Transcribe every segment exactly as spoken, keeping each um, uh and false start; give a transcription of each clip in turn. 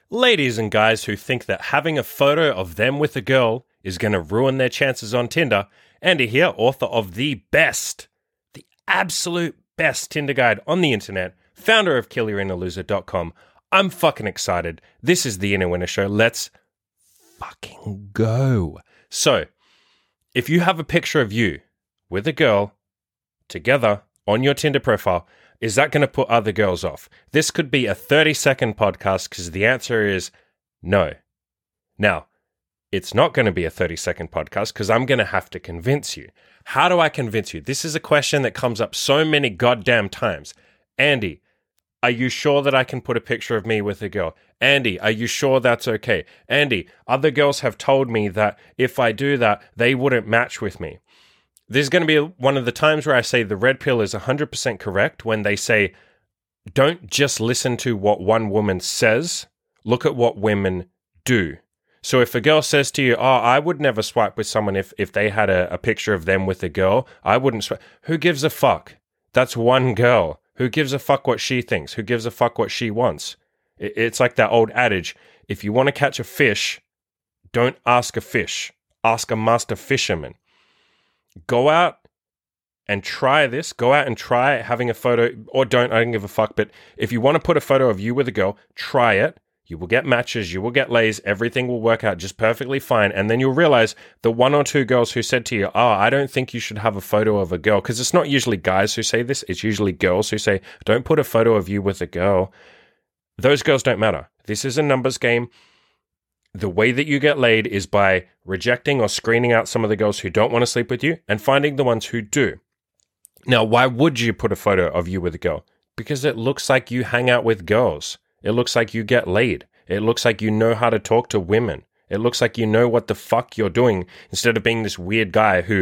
Ladies and guys who think that having a photo of them with a girl is going to ruin their chances on Tinder, Andy here, author of the best, the absolute best Tinder guide on the internet, founder of kill your inner loser dot com. I'm fucking excited. This is the Inner Winner Show. Let's fucking go. So, if you have a picture of you with a girl together on your Tinder profile, is that going to put other girls off? This could be a thirty-second podcast because the answer is no. Now, it's not going to be a thirty-second podcast because I'm going to have to convince you. How do I convince you? This is a question that comes up so many goddamn times. Andy, are you sure that I can put a picture of me with a girl? Andy, are you sure that's okay? Andy, other girls have told me that if I do that, they wouldn't match with me. This is going to be one of the times where I say the red pill is one hundred percent correct when they say, don't just listen to what one woman says, look at what women do. So if a girl says to you, oh, I would never swipe with someone if, if they had a, a picture of them with a girl, I wouldn't swipe. Who gives a fuck? That's one girl. Who gives a fuck what she thinks? Who gives a fuck what she wants? It, it's like that old adage, if you want to catch a fish, don't ask a fish. Ask a master fisherman. Go out and try this. Go out and try having a photo, or don't, I don't give a fuck. But if you want to put a photo of you with a girl, try it. You will get matches, you will get lays, everything will work out just perfectly fine. And then you'll realize the one or two girls who said to you, oh, I don't think you should have a photo of a girl. Because it's not usually guys who say this. It's usually girls who say, don't put a photo of you with a girl. Those girls don't matter. This is a numbers game. The way that you get laid is by rejecting or screening out some of the girls who don't want to sleep with you and finding the ones who do. Now, why would you put a photo of you with a girl? Because it looks like you hang out with girls. It looks like you get laid. It looks like you know how to talk to women. It looks like you know what the fuck you're doing instead of being this weird guy who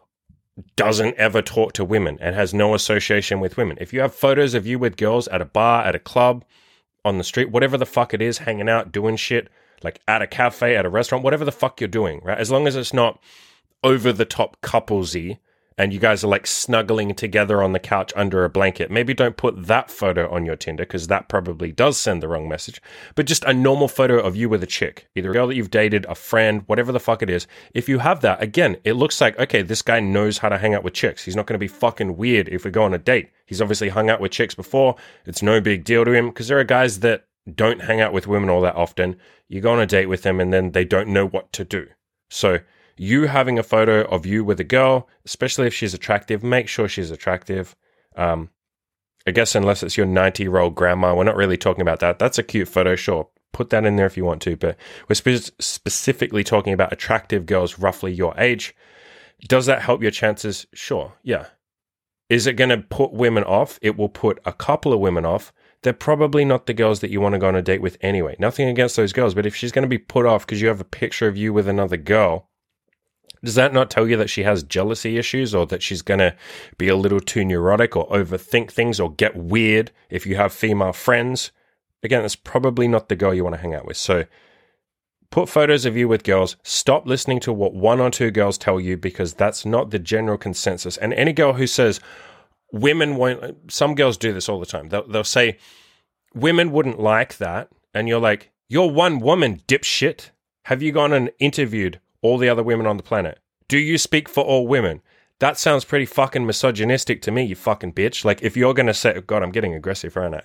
doesn't ever talk to women and has no association with women. If you have photos of you with girls at a bar, at a club, on the street, whatever the fuck it is, hanging out, doing shit, like at a cafe, at a restaurant, whatever the fuck you're doing, right? As long as it's not over the top couplesy and you guys are like snuggling together on the couch under a blanket, maybe don't put that photo on your Tinder because that probably does send the wrong message. But just a normal photo of you with a chick, either a girl that you've dated, a friend, whatever the fuck it is. If you have that, again, it looks like, okay, this guy knows how to hang out with chicks. He's not going to be fucking weird if we go on a date. He's obviously hung out with chicks before. It's no big deal to him because there are guys that don't hang out with women all that often. You go on a date with them and then they don't know what to do. So you having a photo of you with a girl, especially if she's attractive, make sure she's attractive. Um, I guess unless it's your ninety-year-old grandma, we're not really talking about that. That's a cute photo, sure. Put that in there if you want to, but we're spe- specifically talking about attractive girls roughly your age. Does that help your chances? Sure, yeah. Is it going to put women off? It will put a couple of women off. They're probably not the girls that you want to go on a date with anyway. Nothing against those girls, but if she's going to be put off because you have a picture of you with another girl, does that not tell you that she has jealousy issues or that she's going to be a little too neurotic or overthink things or get weird if you have female friends? Again, that's probably not the girl you want to hang out with. So put photos of you with girls. Stop listening to what one or two girls tell you because that's not the general consensus. And any girl who says, women won't, some girls do this all the time. They'll, they'll say, women wouldn't like that. And you're like, you're one woman, dipshit. Have you gone and interviewed all the other women on the planet? Do you speak for all women? That sounds pretty fucking misogynistic to me, you fucking bitch. Like, if you're going to say, God, I'm getting aggressive right now.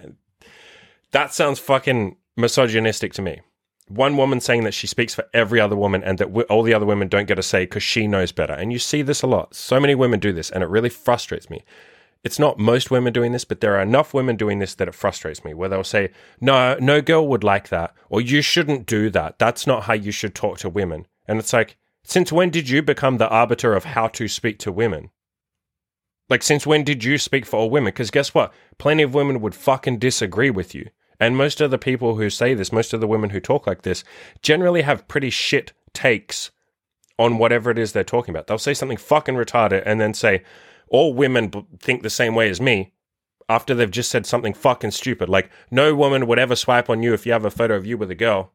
That sounds fucking misogynistic to me. One woman saying that she speaks for every other woman and that w- all the other women don't get a say because she knows better. And you see this a lot. So many women do this, and it really frustrates me. It's not most women doing this, but there are enough women doing this that it frustrates me, where they'll say, no, no girl would like that, or you shouldn't do that. That's not how you should talk to women. And it's like, since when did you become the arbiter of how to speak to women? Like, since when did you speak for all women? Because guess what? Plenty of women would fucking disagree with you. And most of the people who say this, most of the women who talk like this, generally have pretty shit takes on whatever it is they're talking about. They'll say something fucking retarded and then say, all women b- think the same way as me, after they've just said something fucking stupid. Like, no woman would ever swipe on you if you have a photo of you with a girl.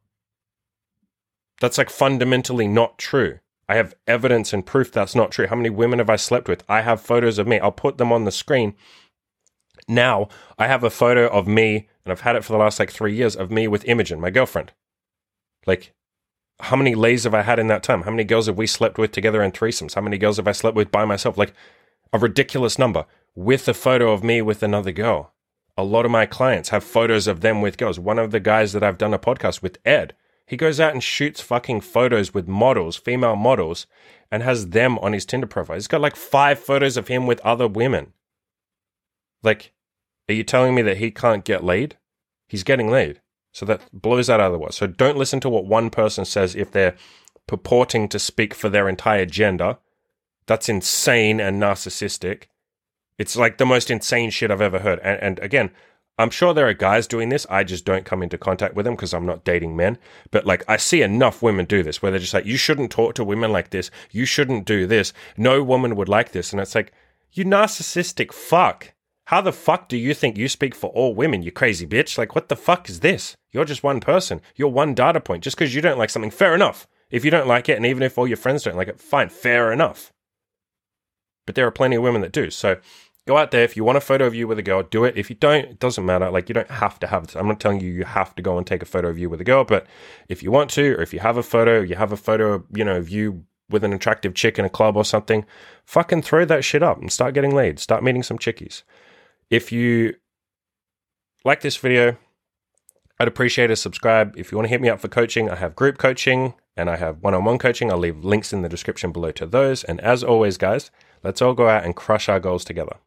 That's like fundamentally not true. I have evidence and proof that's not true. How many women have I slept with? I have photos of me. I'll put them on the screen. Now I have a photo of me, and I've had it for the last like three years, of me with Imogen, my girlfriend. Like, how many lays have I had in that time? How many girls have we slept with together in threesomes? How many girls have I slept with by myself? Like, a ridiculous number with a photo of me with another girl. A lot of my clients have photos of them with girls. One of the guys that I've done a podcast with, Ed, he goes out and shoots fucking photos with models, female models, and has them on his Tinder profile. He's got like five photos of him with other women. Like, are you telling me that he can't get laid? He's getting laid. So that blows that out of the water. So don't listen to what one person says if they're purporting to speak for their entire gender. That's insane and narcissistic. It's like the most insane shit I've ever heard. And, and again, I'm sure there are guys doing this. I just don't come into contact with them because I'm not dating men. But like, I see enough women do this where they're just like, you shouldn't talk to women like this. You shouldn't do this. No woman would like this. And it's like, you narcissistic fuck. How the fuck do you think you speak for all women, you crazy bitch? Like, what the fuck is this? You're just one person. You're one data point. Just because you don't like something, fair enough. If you don't like it, and even if all your friends don't like it, fine, fair enough. But there are plenty of women that do. So go out there. If you want a photo of you with a girl, do it. If you don't, it doesn't matter. Like, you don't have to have this. I'm not telling you you have to go and take a photo of you with a girl. But if you want to, or if you have a photo, you have a photo, you know, of you with an attractive chick in a club or something, fucking throw that shit up and start getting laid. Start meeting some chickies. If you like this video, I'd appreciate a subscribe. If you want to hit me up for coaching, I have group coaching and I have one-on-one coaching. I'll leave links in the description below to those. And as always, guys, let's all go out and crush our goals together.